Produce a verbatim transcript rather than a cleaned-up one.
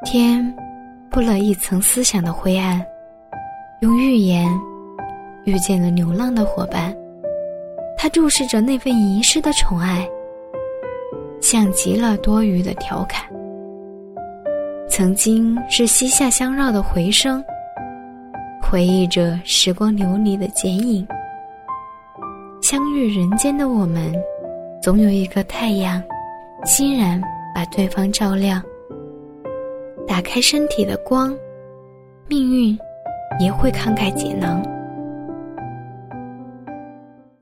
天铺了一层思想的灰暗，用寓言遇见了流浪的伙伴。他注视着那份遗失的宠爱，像极了多余的调侃。曾经是膝下相绕的回声，回忆着时光流离的剪影。相遇人间的我们，总有一个太阳欣然把对方照亮。打开身体的光，命运也会慷慨解囊。